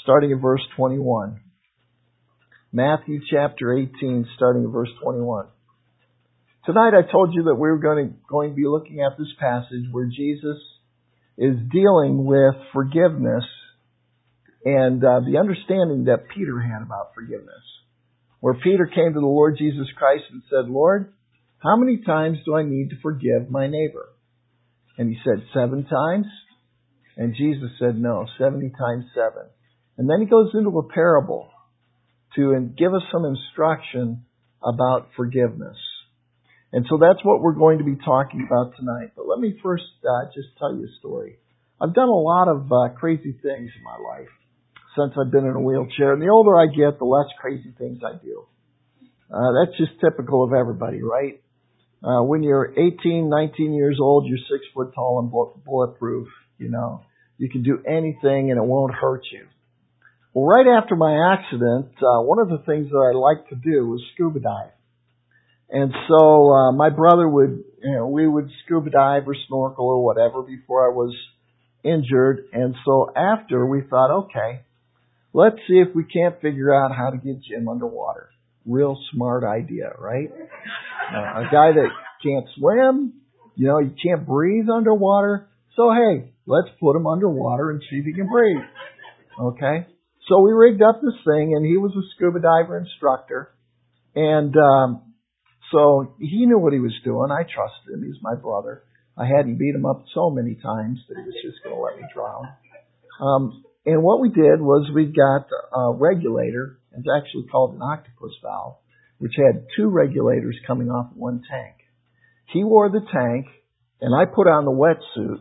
starting at verse 21. Matthew chapter 18, starting at verse 21. Tonight I told you that we were going to be looking at this passage where Jesus is dealing with forgiveness and the understanding that Peter had about forgiveness. Where Peter came to the Lord Jesus Christ and said, Lord, how many times do I need to forgive my neighbor? And he said, 7 times? And Jesus said, no, 70 times 7. And then he goes into a parable to give us some instruction about forgiveness. And so that's what we're going to be talking about tonight. But let me first just tell you a story. I've done a lot of crazy things in my life since I've been in a wheelchair. And the older I get, the less crazy things I do. That's just typical of everybody, right? When you're 18, 19 years old, you're 6 foot tall and bulletproof. You know, you can do anything and it won't hurt you. Well, right after my accident, one of the things that I liked to do was scuba dive. And so my brother we would scuba dive or snorkel or whatever before I was injured. And so after, we thought, okay, let's see if we can't figure out how to get Jim underwater. Real smart idea, right? A guy that can't swim, he can't breathe underwater. So hey, let's put him underwater and see if he can breathe. Okay? So we rigged up this thing, and he was a scuba diver instructor. And so he knew what he was doing. I trusted him. He's my brother. I hadn't beat him up so many times that he was just going to let me drown. And what we did was we got a regulator. It's actually called an octopus valve, which had 2 regulators coming off one tank. He wore the tank, and I put on the wetsuit,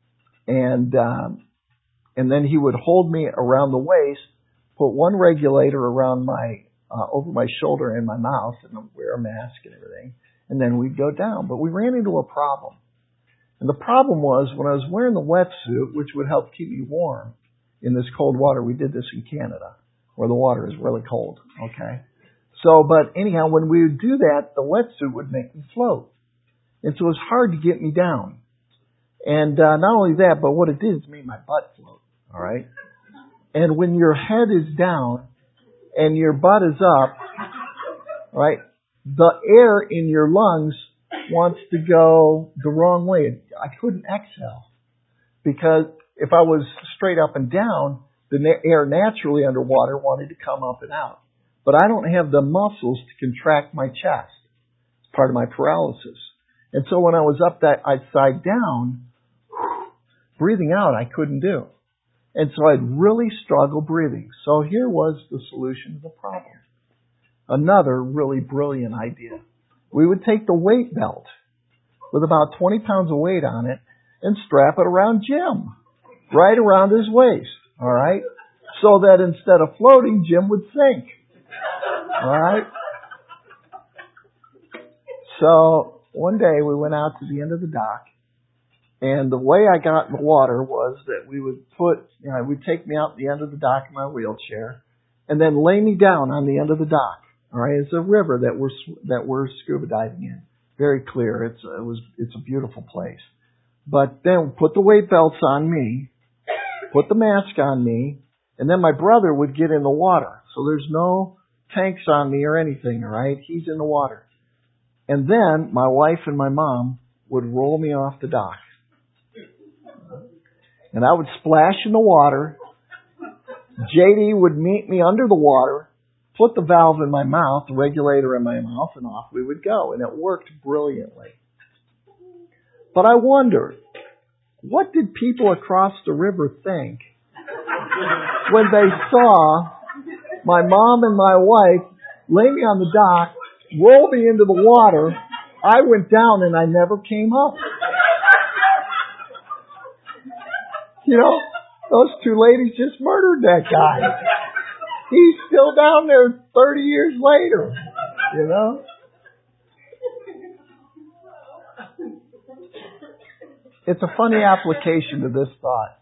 and then he would hold me around the waist, put one regulator around over my shoulder and my mouth, and wear a mask and everything, and then we'd go down. But we ran into a problem. And the problem was when I was wearing the wetsuit, which would help keep me warm in this cold water. We did this in Canada, where the water is really cold. Okay. So, but anyhow, when we would do that, the wetsuit would make me float. And so it was hard to get me down. And not only that, but what it did is made my butt float. All right. And when your head is down and your butt is up, right, the air in your lungs wants to go the wrong way. I couldn't exhale because if I was straight up and down, the air naturally underwater wanted to come up and out. But I don't have the muscles to contract my chest. It's part of my paralysis. And so when I was upside down, breathing out I couldn't do. And so I'd really struggle breathing. So here was the solution to the problem. Another really brilliant idea. We would take the weight belt with about 20 pounds of weight on it and strap it around Jim, right around his waist. All right? So that instead of floating, Jim would sink. All right? So one day we went out to the end of the dock, and the way I got in the water was that we would we'd take me out the end of the dock in my wheelchair, and then lay me down on the end of the dock. All right, it's a river that we're scuba diving in. Very clear. It's a beautiful place. But then put the weight belts on me, put the mask on me, and then my brother would get in the water. So there's no tanks on me or anything. All right, he's in the water. And then my wife and my mom would roll me off the dock. And I would splash in the water. JD would meet me under the water, put the valve in my mouth, the regulator in my mouth, and off we would go. And it worked brilliantly. But I wondered, what did people across the river think when they saw my mom and my wife lay me on the dock, roll me into the water, I went down and I never came up? Those 2 ladies just murdered that guy. He's still down there 30 years later, It's a funny application to this thought.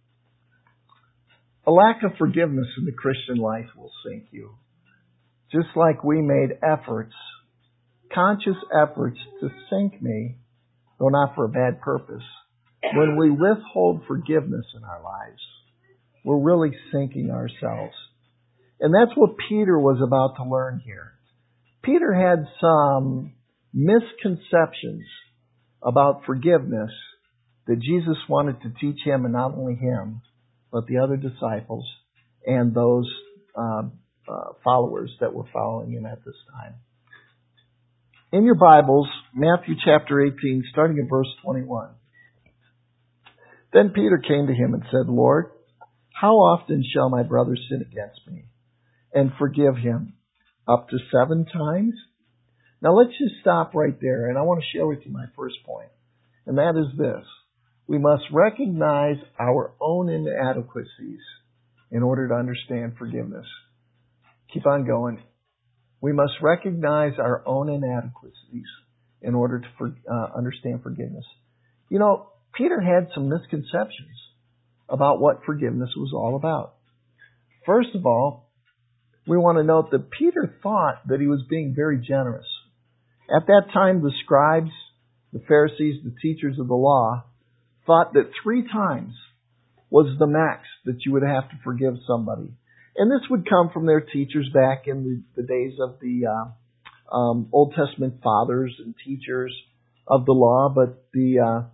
A lack of forgiveness in the Christian life will sink you. Just like we made conscious efforts to sink me, though not for a bad purpose. When we withhold forgiveness in our lives, we're really sinking ourselves. And that's what Peter was about to learn here. Peter had some misconceptions about forgiveness that Jesus wanted to teach him, and not only him, but the other disciples and those followers that were following him at this time. In your Bibles, Matthew chapter 18, starting at verse 21. Then Peter came to him and said, Lord, how often shall my brother sin against me and forgive him? Up to 7 times? Now let's just stop right there, and I want to share with you my first point. And that is this. We must recognize our own inadequacies in order to understand forgiveness. Keep on going. We must recognize our own inadequacies in order to understand forgiveness. You know, Peter had some misconceptions about what forgiveness was all about. First of all, we want to note that Peter thought that he was being very generous. At that time, the scribes, the Pharisees, the teachers of the law, thought that 3 times was the max that you would have to forgive somebody. And this would come from their teachers back in the days of the Old Testament fathers and teachers of the law. But the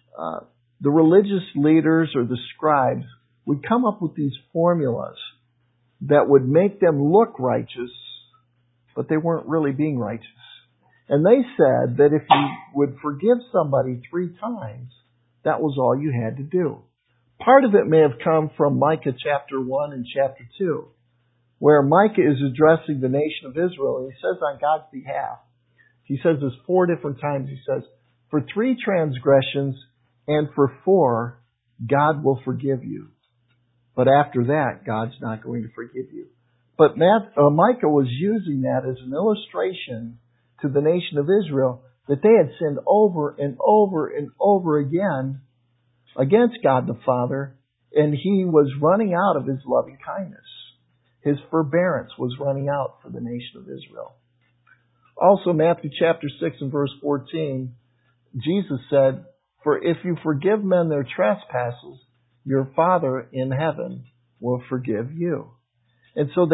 religious leaders or the scribes would come up with these formulas that would make them look righteous, but they weren't really being righteous. And they said that if you would forgive somebody 3 times, that was all you had to do. Part of it may have come from Micah chapter 1 and chapter 2, where Micah is addressing the nation of Israel, and he says on God's behalf, he says this 4 different times, he says, for 3 transgressions and for 4, God will forgive you. But after that, God's not going to forgive you. But Micah was using that as an illustration to the nation of Israel that they had sinned over and over and over again against God the Father, and He was running out of His loving kindness. His forbearance was running out for the nation of Israel. Also, Matthew chapter 6 and verse 14, Jesus said, for if you forgive men their trespasses, your Father in heaven will forgive you. And so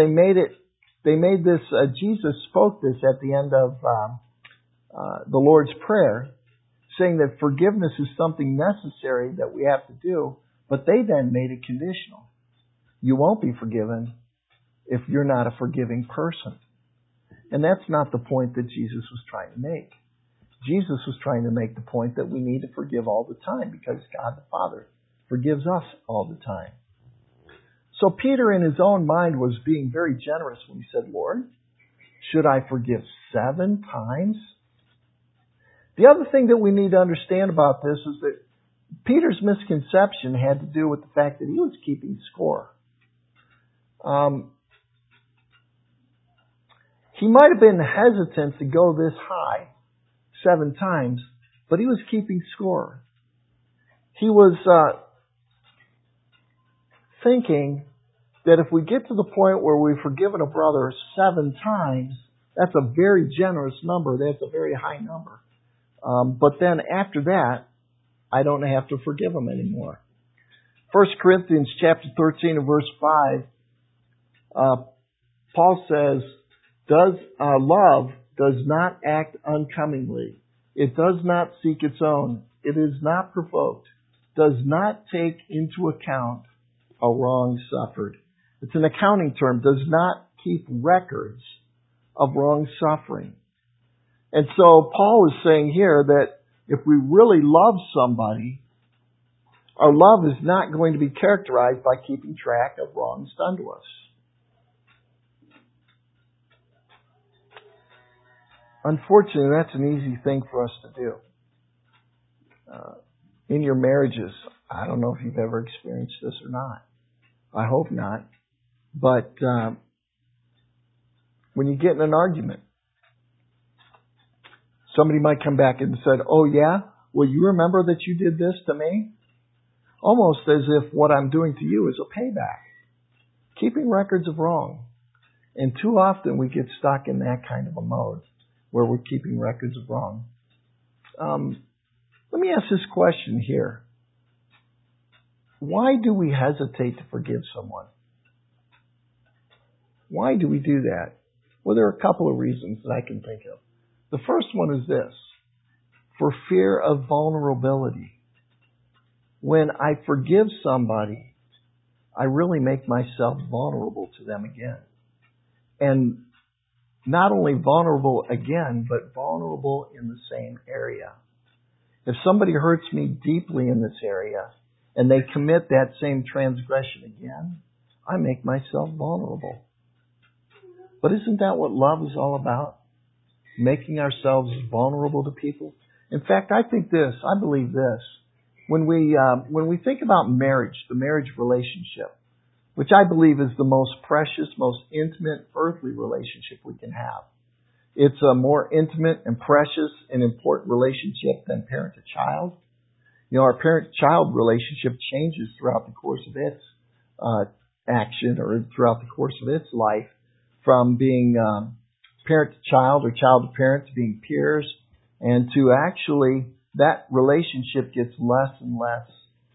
Jesus spoke this at the end of the Lord's Prayer, saying that forgiveness is something necessary that we have to do, but they then made it conditional. You won't be forgiven if you're not a forgiving person. And that's not the point that Jesus was trying to make. Jesus was trying to make the point that we need to forgive all the time because God the Father forgives us all the time. So Peter in his own mind was being very generous when he said, Lord, should I forgive 7 times? The other thing that we need to understand about this is that Peter's misconception had to do with the fact that he was keeping score. He might have been hesitant to go this high, 7 times, but he was keeping score. He was thinking that if we get to the point where we've forgiven a brother 7 times, that's a very generous number. That's a very high number. But then after that, I don't have to forgive him anymore. 1 Corinthians chapter 13 and verse 5, Paul says, love does not act uncomingly. It does not seek its own. It is not provoked. Does not take into account a wrong suffered. It's an accounting term. Does not keep records of wrong suffering. And so Paul is saying here that if we really love somebody, our love is not going to be characterized by keeping track of wrongs done to us. Unfortunately, that's an easy thing for us to do. In your marriages, I don't know if you've ever experienced this or not. I hope not. But when you get in an argument, somebody might come back and say, oh yeah? Well, you remember that you did this to me? Almost as if what I'm doing to you is a payback. Keeping records of wrong. And too often we get stuck in that kind of a mode where we're keeping records of wrong. Let me ask this question here. Why do we hesitate to forgive someone? Why do we do that? Well, there are a couple of reasons that I can think of. The first one is this: for fear of vulnerability. When I forgive somebody, I really make myself vulnerable to them again. And not only vulnerable again, but vulnerable in the same area. If somebody hurts me deeply in this area and they commit that same transgression again, I make myself vulnerable. But isn't that what love is all about? Making ourselves vulnerable to people? In fact, I believe this. When we think about marriage, the marriage relationship, which I believe is the most precious, most intimate earthly relationship we can have. It's a more intimate and precious and important relationship than parent to child. You know, our parent-child relationship changes throughout the course of its action or throughout the course of its life, from being parent to child or child to parent to being peers, and to actually that relationship gets less and less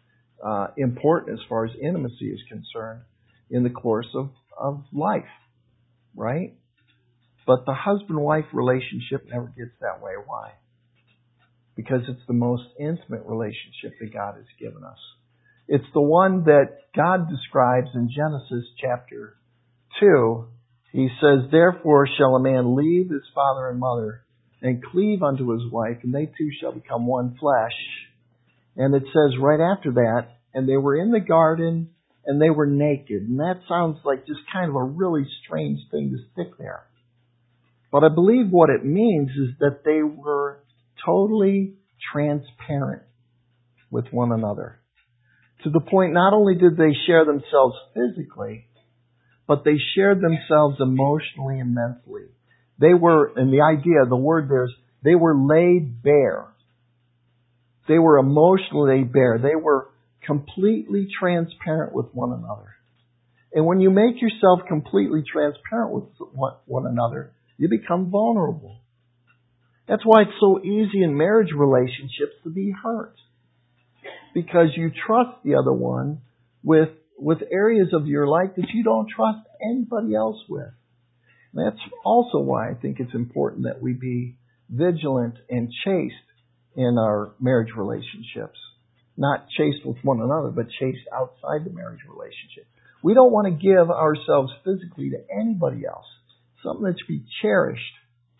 important as far as intimacy is concerned in the course of life, right? But the husband-wife relationship never gets that way. Why? Because it's the most intimate relationship that God has given us. It's the one that God describes in Genesis chapter 2. He says, "Therefore shall a man leave his father and mother and cleave unto his wife, and they two shall become one flesh." And it says right after that, "And they were in the garden, and they were naked." And that sounds like just kind of a really strange thing to stick there. But I believe what it means is that they were totally transparent with one another. To the point, not only did they share themselves physically, but they shared themselves emotionally and mentally. They were, and the idea, the word there is, they were laid bare. They were emotionally bare. They were completely transparent with one another. And when you make yourself completely transparent with one another, you become vulnerable. That's why it's so easy in marriage relationships to be hurt. Because you trust the other one with areas of your life that you don't trust anybody else with. That's also why I think it's important that we be vigilant and chaste in our marriage relationships. Not chaste with one another, but chaste outside the marriage relationship. We don't want to give ourselves physically to anybody else. Something that should be cherished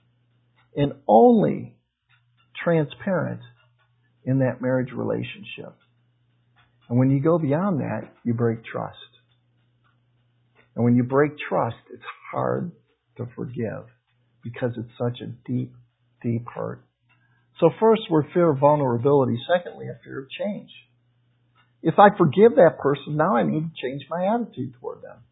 and only transparent in that marriage relationship. And when you go beyond that, you break trust. And when you break trust, it's hard to forgive because it's such a deep, deep hurt. So first, we're fear of vulnerability. Secondly, a fear of change. If I forgive that person, now I need to change my attitude toward them.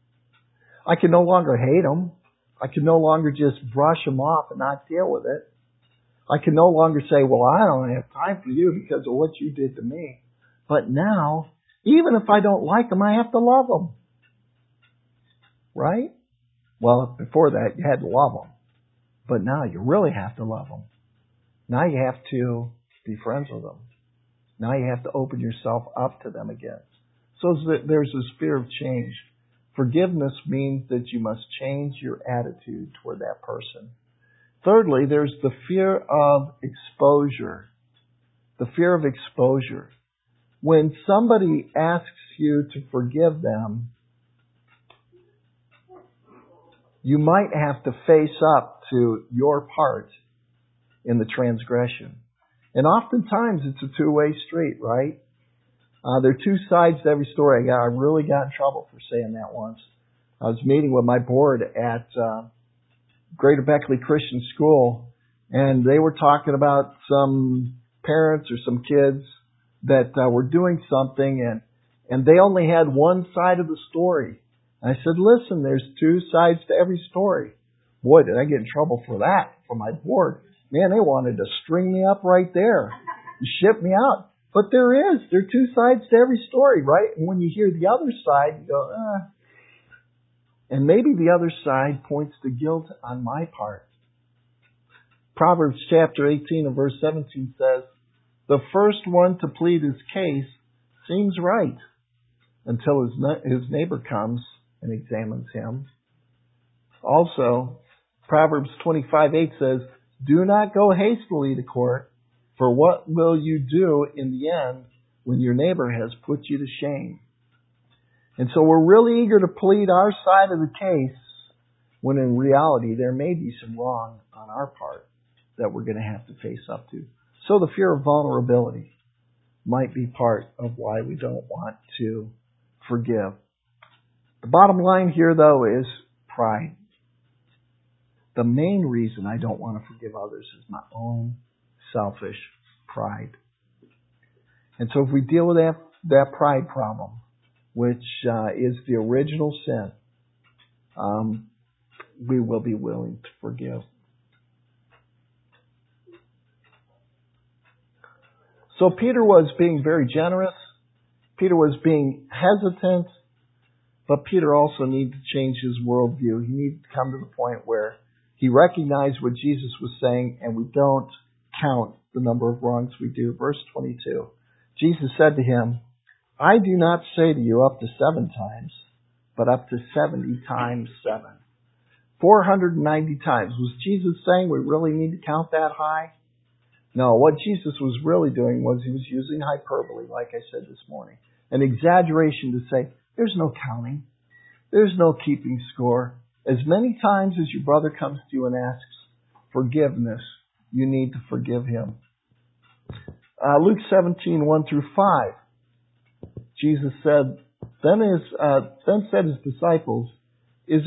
I can no longer hate them. I can no longer just brush them off and not deal with it. I can no longer say, well, I don't have time for you because of what you did to me. But now, even if I don't like them, I have to love them. Right? Well, before that, you had to love them. But now you really have to love them. Now you have to be friends with them. Now you have to open yourself up to them again. So there's this fear of change. Forgiveness means that you must change your attitude toward that person. Thirdly, there's the fear of exposure. The fear of exposure. When somebody asks you to forgive them, you might have to face up to your part in the transgression. And oftentimes it's a two-way street, right? There are two sides to every story. I really got in trouble for saying that once. I was meeting with my board at Greater Beckley Christian School, and they were talking about some parents or some kids that were doing something, and they only had one side of the story. And I said, listen, there's two sides to every story. Boy, did I get in trouble for that from my board. Man, they wanted to string me up right there and ship me out. But there are two sides to every story, right? And when you hear the other side, you go, And maybe the other side points to guilt on my part. Proverbs chapter 18 and verse 17 says, the first one to plead his case seems right, until his neighbor comes and examines him. Also, Proverbs 25:8 says, "Do not go hastily to court, for what will you do in the end when your neighbor has put you to shame?" And so we're really eager to plead our side of the case, when in reality there may be some wrong on our part that we're going to have to face up to. So the fear of vulnerability might be part of why we don't want to forgive. The bottom line here, though, is pride. The main reason I don't want to forgive others is my own selfish pride. And so if we deal with that pride problem, which is the original sin, we will be willing to forgive. So Peter was being very generous. Peter was being hesitant. But Peter also needed to change his worldview. He needed to come to the point where he recognized what Jesus was saying, and we don't count the number of wrongs we do. Verse 22. Jesus said to him, "I do not say to you up to 7 times, but up to 70 times 7. 490 times. Was Jesus saying we really need to count that high? No, what Jesus was really doing was he was using hyperbole, like I said this morning. An exaggeration to say, there's no counting. There's no keeping score. As many times as your brother comes to you and asks forgiveness, you need to forgive him. Luke 17:1-5. Jesus said, then said his disciples, then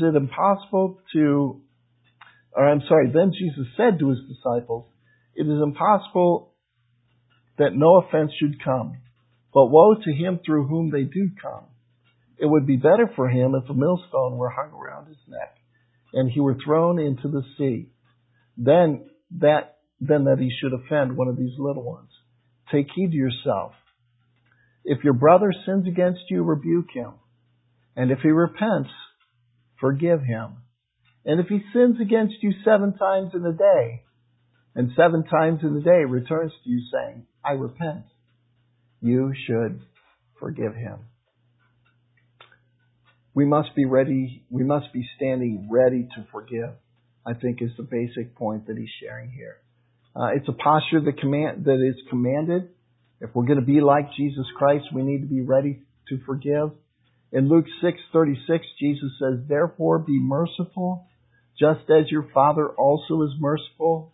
Jesus said to his disciples, it is impossible that no offense should come, but woe to him through whom they do come. It would be better for him if a millstone were hung around his neck and he were thrown into the sea, than that he should offend one of these little ones. Take heed to yourself. If your brother sins against you, rebuke him. And if he repents, forgive him. And if he sins against you 7 times in a day, and 7 times in a day returns to you saying, I repent, you should forgive him." We must be ready. We must be standing ready to forgive, I think is the basic point that he's sharing here. It's a posture that is commanded. If we're going to be like Jesus Christ, we need to be ready to forgive. In Luke 6:36, Jesus says, "Therefore be merciful, just as your Father also is merciful."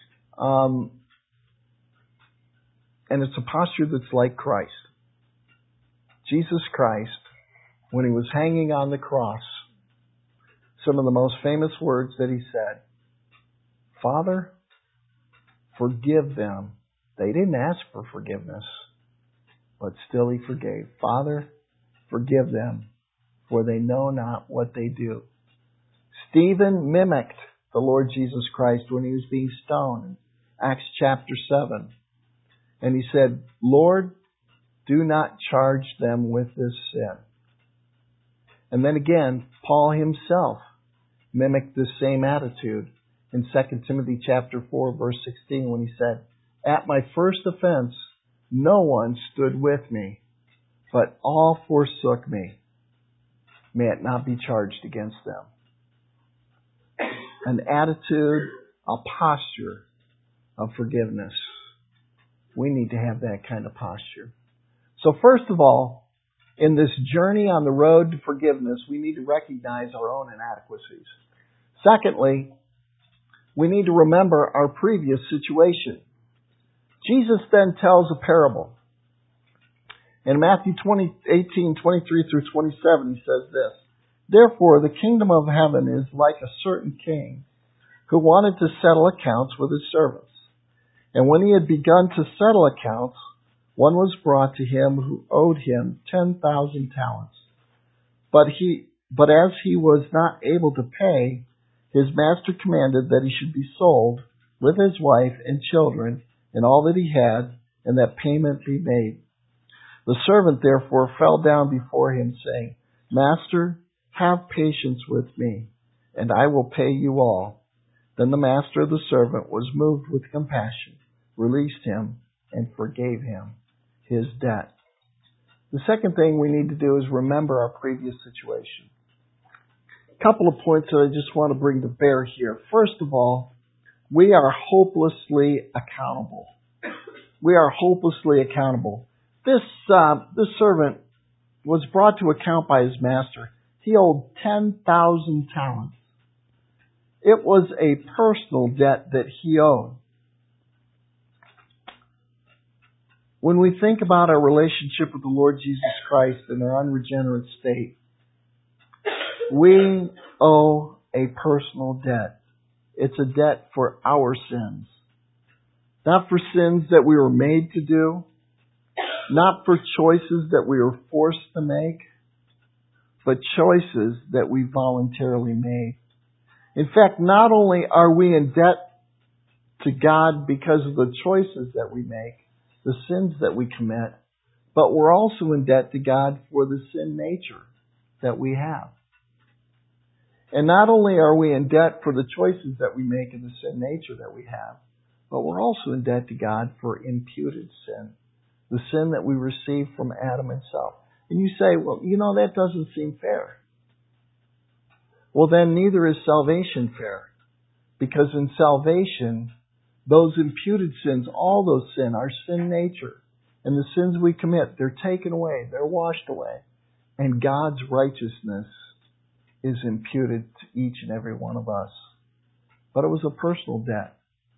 And it's a posture that's like Christ. Jesus Christ, when he was hanging on the cross, some of the most famous words that he said, "Father, forgive them." They didn't ask for forgiveness, but still he forgave. "Father, forgive them, for they know not what they do." Stephen mimicked the Lord Jesus Christ when he was being stoned in Acts chapter 7. And he said, "Lord, do not charge them with this sin." And then again, Paul himself mimicked this same attitude in 2 Timothy chapter 4, verse 16, when he said, "At my first offense, no one stood with me, but all forsook me. May it not be charged against them." An attitude, a posture of forgiveness. We need to have that kind of posture. So first of all, in this journey on the road to forgiveness, we need to recognize our own inadequacies. Secondly, we need to remember our previous situation. Jesus then tells a parable. In Matthew 18:23-27, he says this, "Therefore the kingdom of heaven is like a certain king who wanted to settle accounts with his servants. And when he had begun to settle accounts, one was brought to him who owed him 10,000 talents. But as he was not able to pay, his master commanded that he should be sold with his wife and children and all that he had, and that payment be made. The servant therefore fell down before him, saying, 'Master, have patience with me, and I will pay you all.' Then the master of the servant was moved with compassion, released him, and forgave him his debt." The second thing we need to do is remember our previous situation. A couple of points that I just want to bring to bear here. First of all, we are hopelessly accountable. We are hopelessly accountable. This servant was brought to account by his master. He owed 10,000 talents. It was a personal debt that he owed. When we think about our relationship with the Lord Jesus Christ in our unregenerate state, we owe a personal debt. It's a debt for our sins. Not for sins that we were made to do, not for choices that we were forced to make, but choices that we voluntarily made. In fact, not only are we in debt to God because of the choices that we make, the sins that we commit, but we're also in debt to God for the sin nature that we have. And not only are we in debt for the choices that we make and the sin nature that we have, but we're also in debt to God for imputed sin, the sin that we received from Adam himself. And you say, well, that doesn't seem fair. Well, then neither is salvation fair. Because in salvation, those imputed sins, all those sin, our sin nature, and the sins we commit, they're taken away, they're washed away. And God's righteousness is imputed to each and every one of us. But it was a personal debt.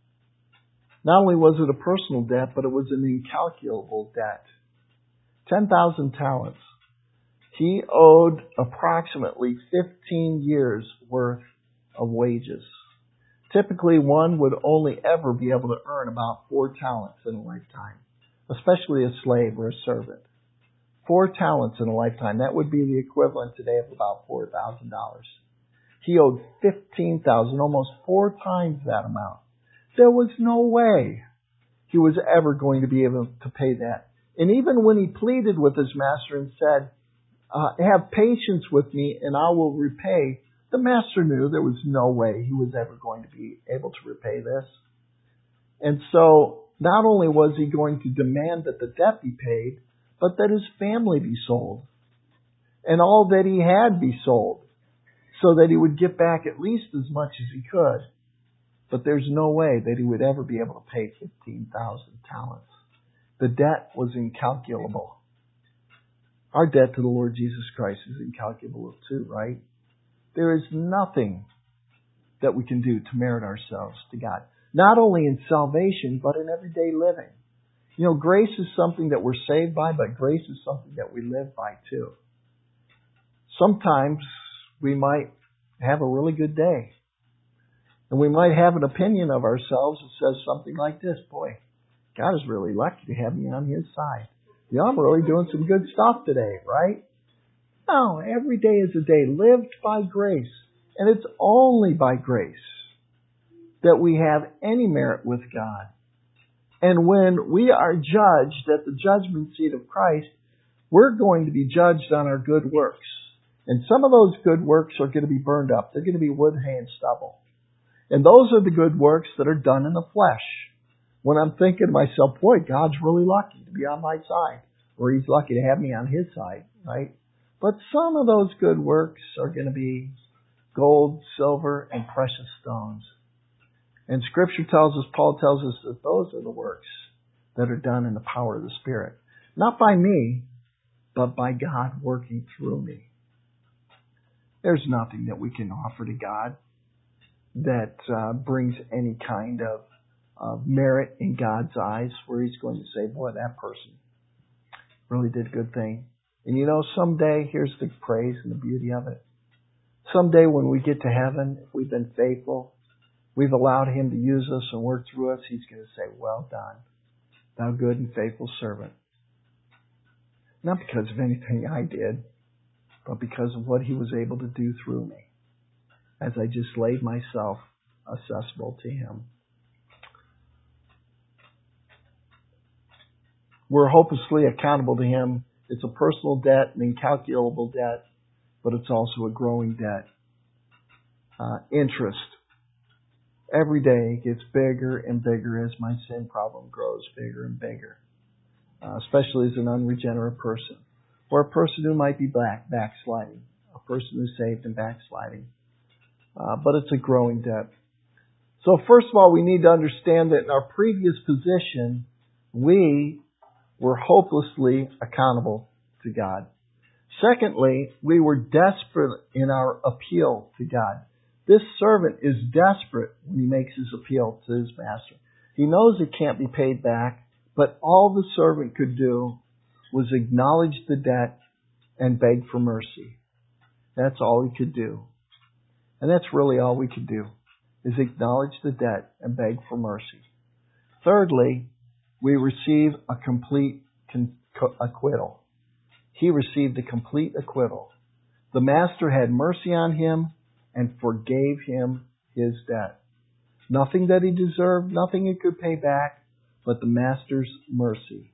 Not only was it a personal debt, but it was an incalculable debt. 10,000 talents. He owed approximately 15 years worth of wages. Typically, one would only ever be able to earn about 4 talents in a lifetime, especially a slave or a servant. 4 talents in a lifetime. That would be the equivalent today of about $4,000. He owed 15,000, almost 4 times that amount. There was no way he was ever going to be able to pay that. And even when he pleaded with his master and said, have patience with me and I will repay, the master knew there was no way he was ever going to be able to repay this. And so, not only was he going to demand that the debt be paid, but that his family be sold. And all that he had be sold. So that he would get back at least as much as he could. But there's no way that he would ever be able to pay 15,000 talents. The debt was incalculable. Our debt to the Lord Jesus Christ is incalculable too, right? There is nothing that we can do to merit ourselves to God. Not only in salvation, but in everyday living. Grace is something that we're saved by, but grace is something that we live by too. Sometimes we might have a really good day. And we might have an opinion of ourselves that says something like this, boy, God is really lucky to have me on His side. I'm really doing some good stuff today, right? No, every day is a day lived by grace. And it's only by grace that we have any merit with God. And when we are judged at the judgment seat of Christ, we're going to be judged on our good works. And some of those good works are going to be burned up. They're going to be wood, hay, and stubble. And those are the good works that are done in the flesh. When I'm thinking to myself, boy, God's really lucky to be on my side. Or He's lucky to have me on His side, right? But some of those good works are going to be gold, silver, and precious stones. And Scripture tells us, Paul tells us that those are the works that are done in the power of the Spirit. Not by me, but by God working through me. There's nothing that we can offer to God that brings any kind of merit in God's eyes where He's going to say, boy, that person really did a good thing. And someday, here's the praise and the beauty of it. Someday when we get to heaven, if we've been faithful, we've allowed Him to use us and work through us, He's going to say, well done, thou good and faithful servant. Not because of anything I did, but because of what He was able to do through me as I just laid myself accessible to Him. We're hopelessly accountable to Him. It's a personal debt, an incalculable debt, but it's also a growing debt. Interest. Every day gets bigger and bigger as my sin problem grows bigger and bigger, especially as an unregenerate person. for a person who might be backsliding, a person who's saved and backsliding. But it's a growing debt. So first of all, we need to understand that in our previous position, we were hopelessly accountable to God. Secondly, we were desperate in our appeal to God. This servant is desperate when he makes his appeal to his master. He knows it can't be paid back, but all the servant could do was acknowledge the debt and beg for mercy. That's all he could do. And that's really all we could do, is acknowledge the debt and beg for mercy. Thirdly, we receive a complete acquittal. He received a complete acquittal. The master had mercy on him and forgave him his debt. Nothing that he deserved, nothing he could pay back, but the master's mercy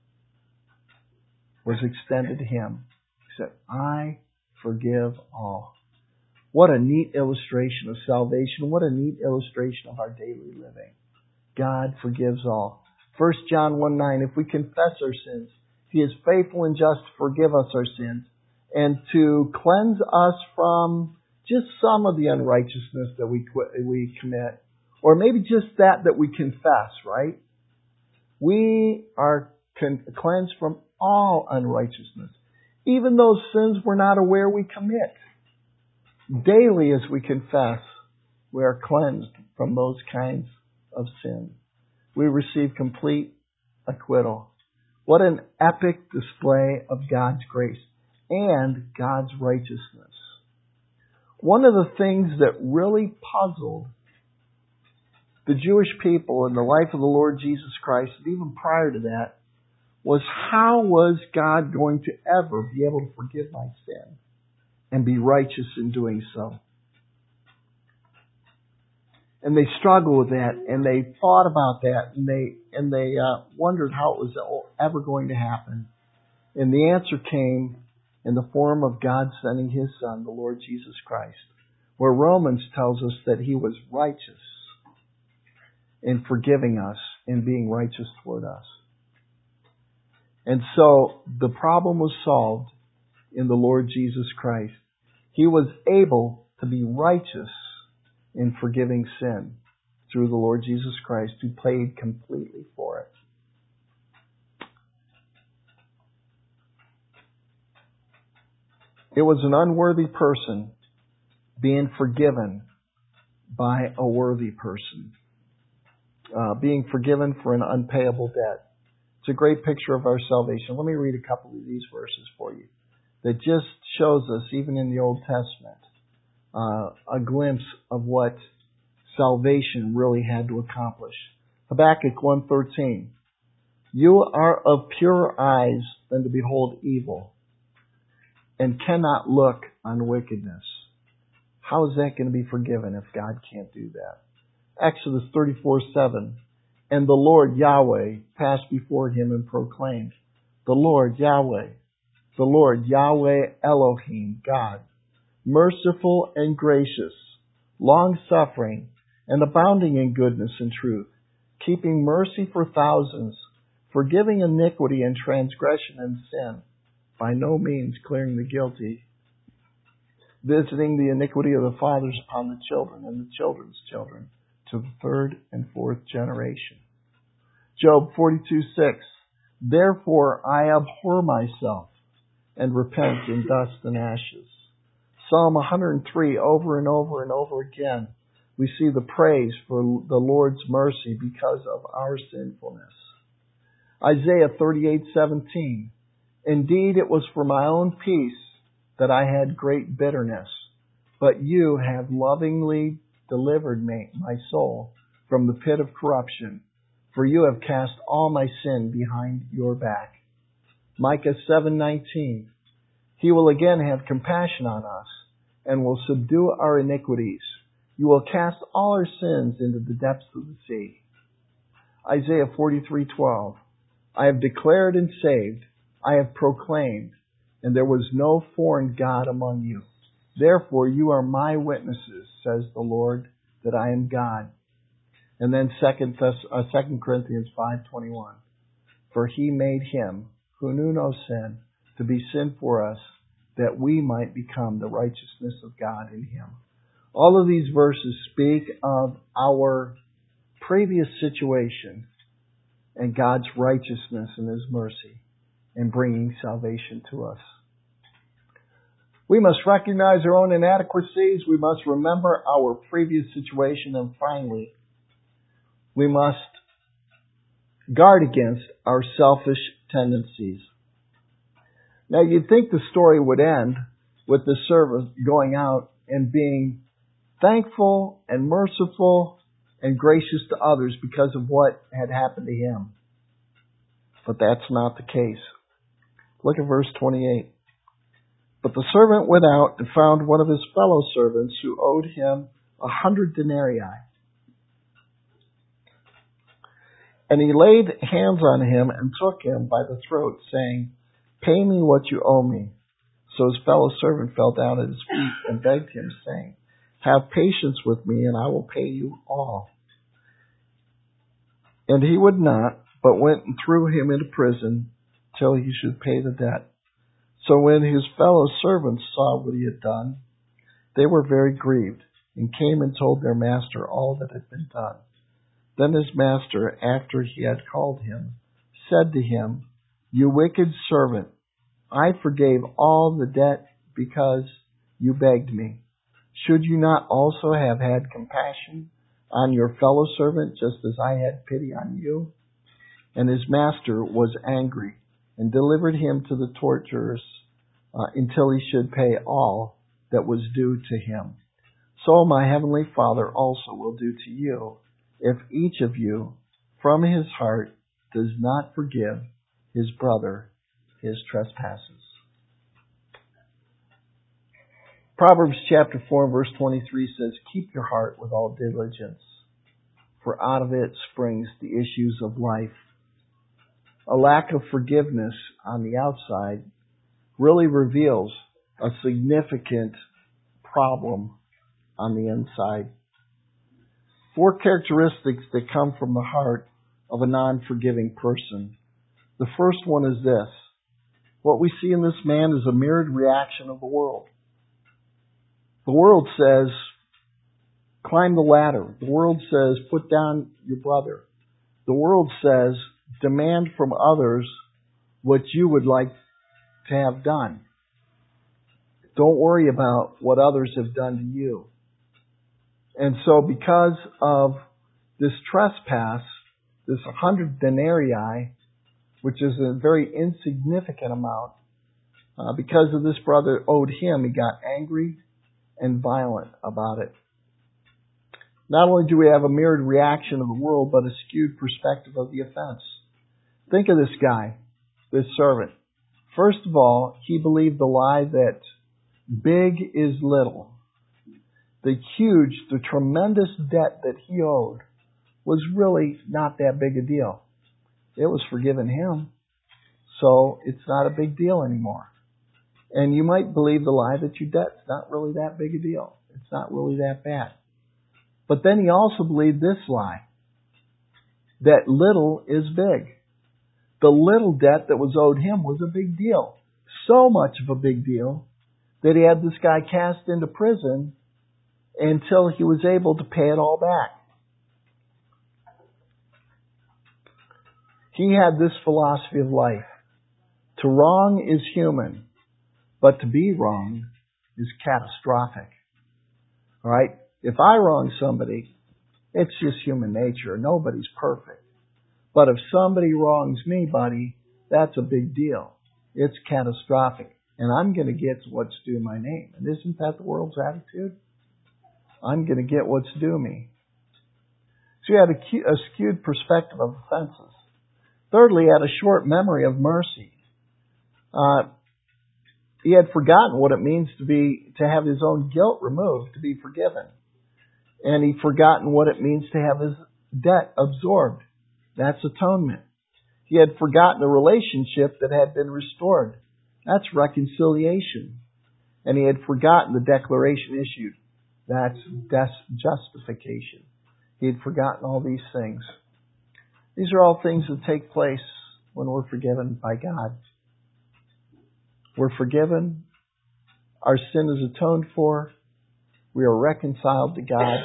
was extended to him. He said, I forgive all. What a neat illustration of salvation. What a neat illustration of our daily living. God forgives all. 1 John 1:9, if we confess our sins, He is faithful and just to forgive us our sins and to cleanse us from just some of the unrighteousness that we commit. Or maybe just that we confess, right? We are cleansed from all unrighteousness. Even those sins we're not aware we commit. Daily as we confess, we are cleansed from those kinds of sin. We receive complete acquittal. What an epic display of God's grace and God's righteousness. One of the things that really puzzled the Jewish people in the life of the Lord Jesus Christ, and even prior to that, was how was God going to ever be able to forgive my sin and be righteous in doing so? And they struggled with that, and they thought about that, and they wondered how it was ever going to happen. And the answer came in the form of God sending His Son, the Lord Jesus Christ, where Romans tells us that He was righteous in forgiving us and being righteous toward us. And so the problem was solved in the Lord Jesus Christ. He was able to be righteous in forgiving sin through the Lord Jesus Christ, who paid completely for it. It was an unworthy person being forgiven by a worthy person. Being forgiven for an unpayable debt. It's a great picture of our salvation. Let me read a couple of these verses for you that just shows us, even in the Old Testament, a glimpse of what salvation really had to accomplish. Habakkuk 1:13. You are of purer eyes than to behold evil, and cannot look on wickedness. How is that going to be forgiven if God can't do that? Exodus 34:7. And the Lord Yahweh passed before him and proclaimed, the Lord Yahweh Elohim, God, merciful and gracious, long-suffering, and abounding in goodness and truth, keeping mercy for thousands, forgiving iniquity and transgression and sin, by no means clearing the guilty, visiting the iniquity of the fathers upon the children and the children's children, to the third and fourth generation. Job 42:6. Therefore I abhor myself and repent in dust and ashes. Psalm 103, over and over and over again, we see the praise for the Lord's mercy because of our sinfulness. Isaiah 38:17. Indeed, it was for my own peace that I had great bitterness, but you have lovingly delivered me, my soul, from the pit of corruption, for you have cast all my sin behind your back. Micah 7:19. He will again have compassion on us and will subdue our iniquities. You will cast all our sins into the depths of the sea. Isaiah 43:12. I have declared and saved, I have proclaimed, and there was no foreign God among you. Therefore you are my witnesses, says the Lord, that I am God. And then 2 Corinthians 5:21. For he made him who knew no sin to be sin for us, that we might become the righteousness of God in Him. All of these verses speak of our previous situation and God's righteousness and His mercy in bringing salvation to us. We must recognize our own inadequacies. We must remember our previous situation. And finally, we must guard against our selfish tendencies. Now, you'd think the story would end with the servant going out and being thankful and merciful and gracious to others because of what had happened to him. But that's not the case. Look at verse 28. But the servant went out and found one of his fellow servants who owed him 100 denarii. And he laid hands on him and took him by the throat, saying, "Pay me what you owe me." So his fellow servant fell down at his feet and begged him, saying, "Have patience with me, and I will pay you all." And he would not, but went and threw him into prison till he should pay the debt. So when his fellow servants saw what he had done, they were very grieved, and came and told their master all that had been done. Then his master, after he had called him, said to him, "You wicked servant, I forgave all the debt because you begged me. Should you not also have had compassion on your fellow servant, just as I had pity on you?" And his master was angry, and delivered him to the torturers until he should pay all that was due to him. So my heavenly Father also will do to you, if each of you from his heart does not forgive his brother his trespasses. Proverbs chapter 4 verse 23 says, "Keep your heart with all diligence, for out of it springs the issues of life." A lack of forgiveness on the outside really reveals a significant problem on the inside. 4 characteristics that come from the heart of a non-forgiving person. The first one is this. What we see in this man is a mirrored reaction of the world. The world says, climb the ladder. The world says, put down your brother. The world says, demand from others what you would like to have done. Don't worry about what others have done to you. And so because of this trespass, this 100 denarii, which is a very insignificant amount, because of this brother owed him, he got angry and violent about it. Not only do we have a mirrored reaction of the world, but a skewed perspective of the offense. Think of this guy, this servant. First of all, he believed the lie that big is little. The tremendous debt that he owed was really not that big a deal. It was forgiven him, so it's not a big deal anymore. And you might believe the lie that your debt's not really that big a deal. It's not really that bad. But then he also believed this lie, that little is big. The little debt that was owed him was a big deal. So much of a big deal that he had this guy cast into prison until he was able to pay it all back. He had this philosophy of life. To wrong is human, but to be wrong is catastrophic. All right? If I wrong somebody, it's just human nature. Nobody's perfect. But if somebody wrongs me, buddy, that's a big deal. It's catastrophic. And I'm going to get what's due my name. And isn't that the world's attitude? I'm going to get what's due me. So he had a skewed perspective of offenses. Thirdly, he had a short memory of mercy. He had forgotten what it means to have his own guilt removed, to be forgiven. And he'd forgotten what it means to have his debt absorbed. That's atonement. He had forgotten the relationship that had been restored. That's reconciliation. And he had forgotten the declaration issued. That's justification. He had forgotten all these things. These are all things that take place when we're forgiven by God. We're forgiven. Our sin is atoned for. We are reconciled to God.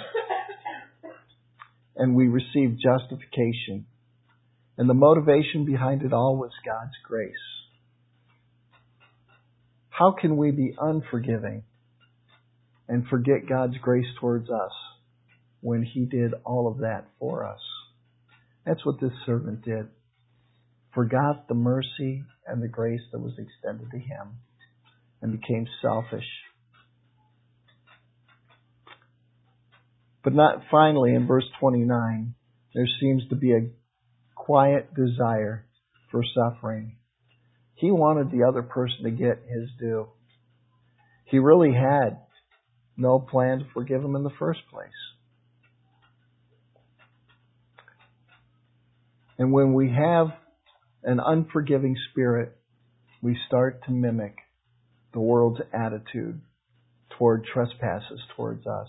And we receive justification. And the motivation behind it all was God's grace. How can we be unforgiving and forget God's grace towards us when He did all of that for us? That's what this servant did. Forgot the mercy and the grace that was extended to him and became selfish. But not finally, in verse 29, there seems to be a quiet desire for suffering. He wanted the other person to get his due. He really had no plan to forgive him in the first place. And when we have an unforgiving spirit, we start to mimic the world's attitude toward trespasses towards us.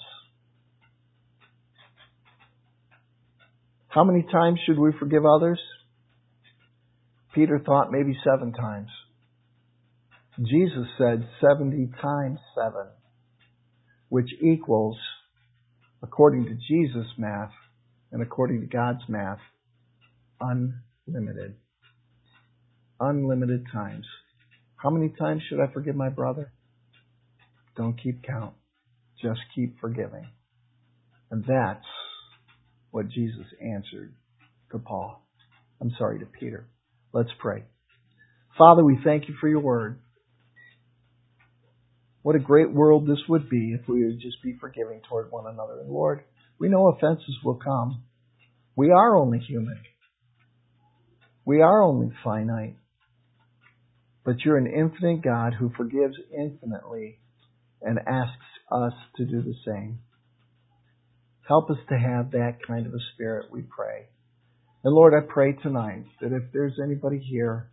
How many times should we forgive others? Peter thought maybe 7 times. Jesus said 70 times 7, which equals, according to Jesus' math and according to God's math, unlimited. Unlimited times. How many times should I forgive my brother? Don't keep count. Just keep forgiving. And that's what Jesus answered to Peter. Let's pray. Father, we thank you for your word. What a great world this would be if we would just be forgiving toward one another. And Lord, we know offenses will come. We are only human. We are only finite. But you're an infinite God who forgives infinitely and asks us to do the same. Help us to have that kind of a spirit, we pray. And Lord, I pray tonight that if there's anybody here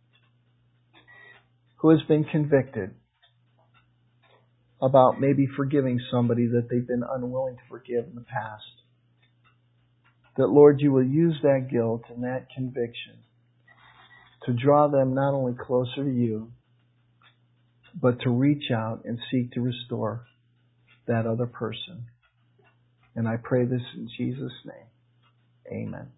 who has been convicted about maybe forgiving somebody that they've been unwilling to forgive in the past, that Lord, you will use that guilt and that conviction to draw them not only closer to you, but to reach out and seek to restore that other person. And I pray this in Jesus' name. Amen.